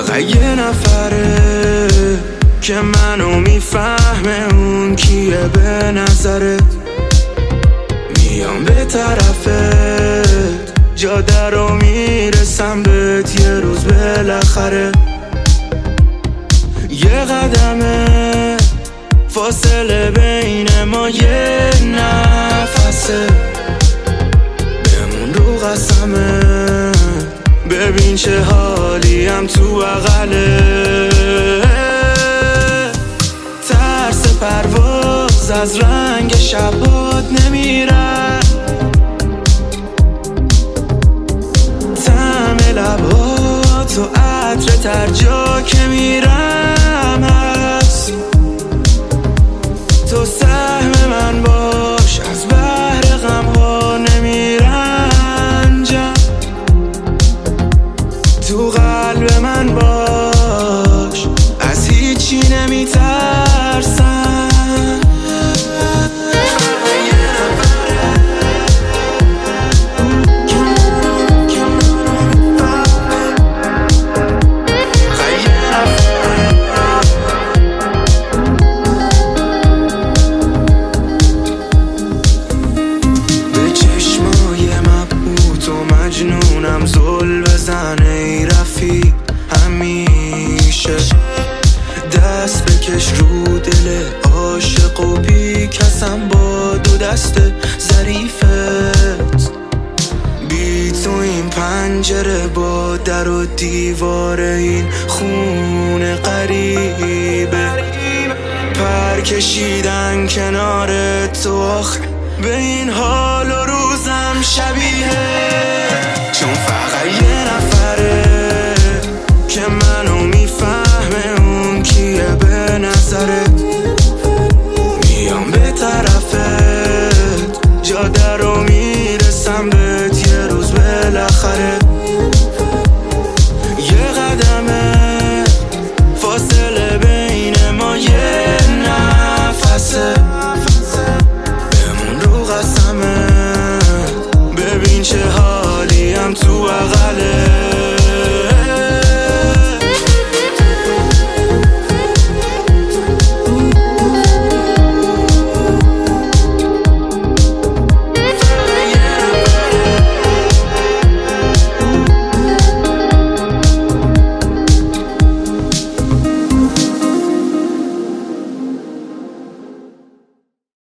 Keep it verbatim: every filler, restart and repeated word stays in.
فقط یه نفره که منو میفهمه، اون کیه به نظرت؟ میام به طرفت، جاده رو میرسم بهت یه روز بالاخره. یه قدمه فاصله بین ما، یه نفسه، بمون رو قسمه، ببین چه حالیم تو بغله. ترس پرواز از رنگ شبات نمیره، طعم لبات و عطر تر جا که میرم هست. تو سهم من باش، از بحر غم ها نمیرنجم. تو قلب من باش، از هیچی نمیترسم. مجنونم زل بزنه ای رفیق، همیشه دست بکش رو دل عاشق و بیکسم با دو دست ظریفت. بی تو این پنجره با در و دیوار این خونه غریبه، پر کشیدن کنار تو آخه به این حال و روزم شبیه. چون فقط یه نفر